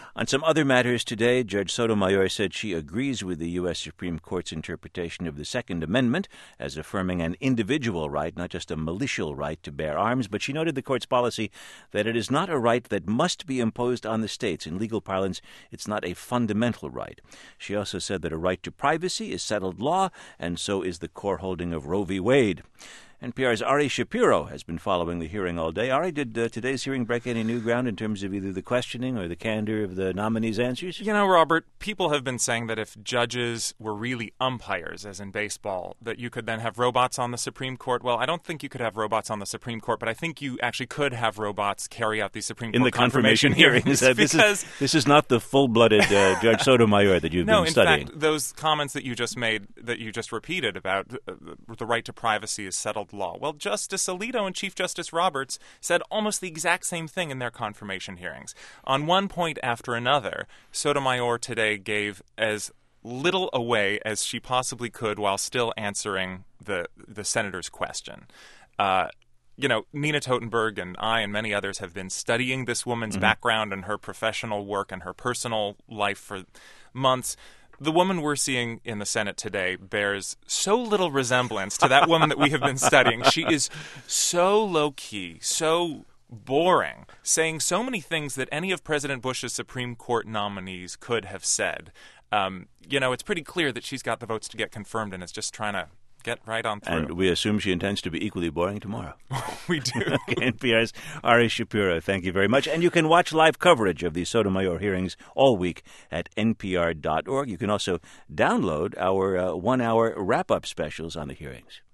On some other matters today, Judge Sotomayor said she agrees with the U.S. Supreme Court's interpretation of the Second Amendment as affirming an individual right, not just a militial right, to bear arms, but she noted the court's policy that it is not a right that must be imposed on the states. In legal parlance, it's not a fundamental right. She also said that a right to privacy is settled law, and so is the core holding of Roe v. Wade. NPR's Ari Shapiro has been following the hearing all day. Ari, did today's hearing break any new ground in terms of either the questioning or the candor of the nominees' answers? You know, Robert, people have been saying that if judges were really umpires, as in baseball, that you could then have robots on the Supreme Court. Well, I don't think you could have robots on the Supreme Court, but I think you actually could have robots carry out these Supreme Court in the confirmation hearings. This is not the full-blooded Judge Sotomayor that you've been studying. No, in fact, those comments that you just made, that you just repeated about the right to privacy is settled law. Well, Justice Alito and Chief Justice Roberts said almost the exact same thing in their confirmation hearings. On one point after another, Sotomayor today gave as little away as she possibly could while still answering the senator's question. Nina Totenberg and I and many others have been studying this woman's background and her professional work and her personal life for months. The woman we're seeing in the Senate today bears so little resemblance to that woman that we have been studying. She is so low-key, so boring, saying so many things that any of President Bush's Supreme Court nominees could have said. It's pretty clear that she's got the votes to get confirmed and is just trying to get right on through. And we assume she intends to be equally boring tomorrow. We do. NPR's Ari Shapiro, thank you very much. And you can watch live coverage of the Sotomayor hearings all week at npr.org. You can also download our one-hour wrap-up specials on the hearings.